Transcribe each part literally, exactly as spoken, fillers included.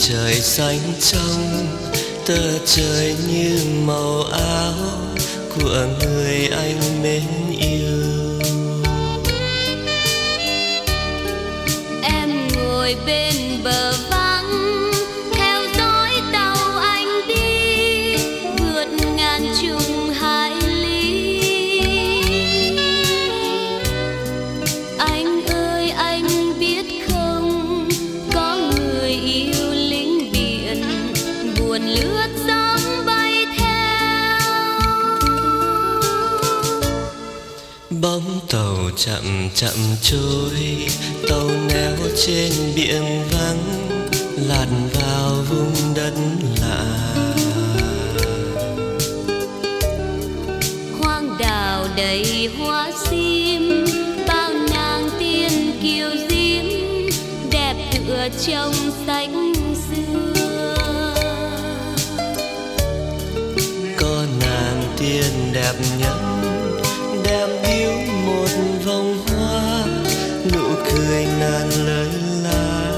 trời xanh trong, tờ trời như màu áo của người anh mến yêu. Em ngồi bên bờ vắng theo dõi tàu anh đi vượt ngàn trùng hải lý. Anh ơi anh biết không, có người yêu lính biển buồn lướt sóng bay theo. Bóng tàu chậm chậm trôi, tàu neo trên biển vắng, lặn vào vùng đất lạ. Hoang đảo đầy hoa sim, bao nàng tiên kiều diễm, đẹp tựa trong sách xưa. Có nàng tiên đẹp nhất đem biếu một vòng hoa, nụ cười ngàn lời la.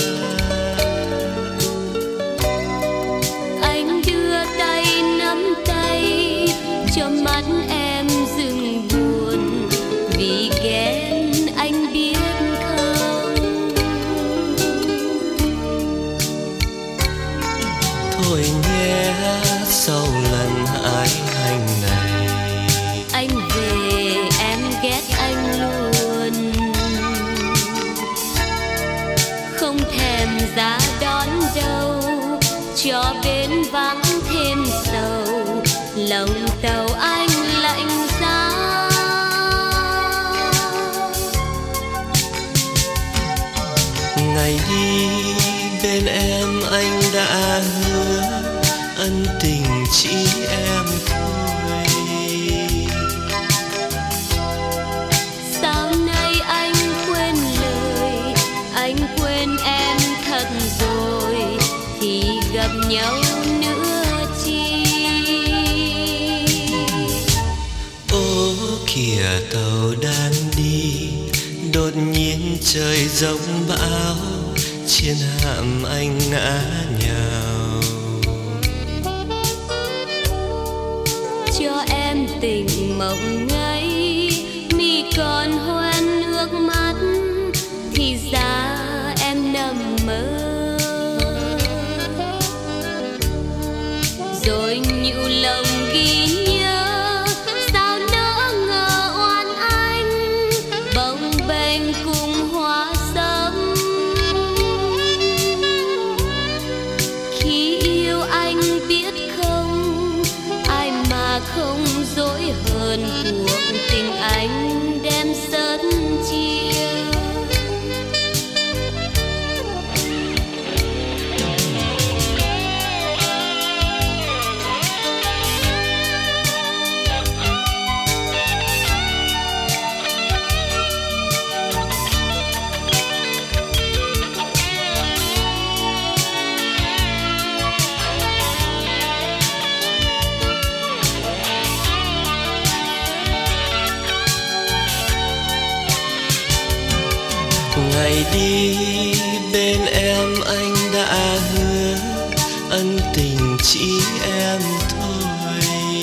Anh đưa tay nắm tay cho mắt em dừng buồn, vì ghen anh biết không. Thôi nhé, sau lần ái hành này Anh về em ghét anh luôn, không thèm ra đón đâu, cho bến vắng thêm sầu, lòng tàu anh lạnh giá. ngày đi bên em anh đã hứa ân tình chỉ em thôi. Sao nay anh quên lời, anh quên em thật rồi, thì gặp nhau nữa chi. Ô kìa tàu đang đi, đột nhiên trời giông bão, chiến hạm anh ngã nhào. Cho em tình mộng ngây, mi còn hoen nước mắt, thì ra em nằm mơ. Rồi nhũ lòng ghi nhớ, sao nỡ ngờ oan anh, bồng bềnh cùng hoa sớm. Khi yêu anh biết không, ai mà không dối hờn, cuộc tình anh đem sớt chia. Ngày đi bên em anh đã hứa ân tình chỉ em thôi.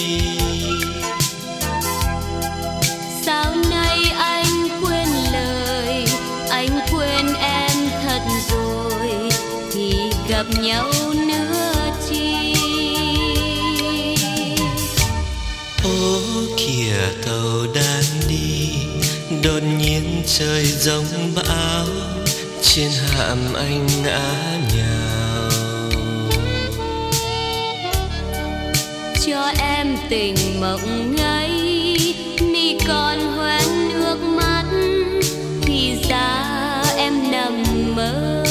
Sao nay anh quên lời, anh quên em thật rồi, thì gặp nhau nữa chi. Ô kìa tàu đang đi, đột nhiên trời giông bão, trên hạm anh ngã nhào. Cho em tình mộng ngây, mi còn hoen nước mắt, thì ra em nằm mơ.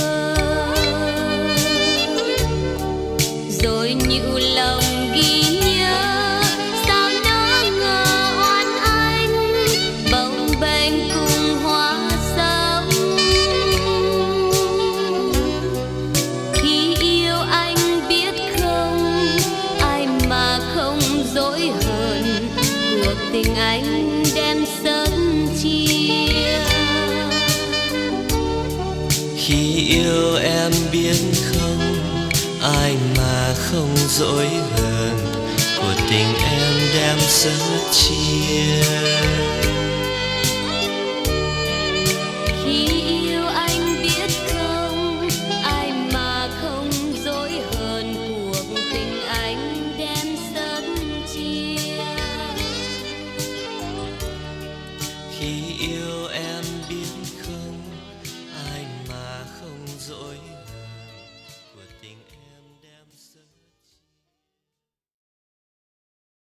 Rồi nhũ lòng ghi nhớ, sao nỡ ngờ oan anh, bồng bềnh cùng hoa sớm. Khi yêu anh biết không, ai mà không dối hờn, cuộc tình anh đem sớt chia. Khi yêu em biết không, mà không dỗi hờn, của tình em đem rất chia. Khi yêu anh biết không, ai mà không dỗi hờn, cuộc tình anh đem rất chia. Khi yêu em biết không, ai mà không dỗi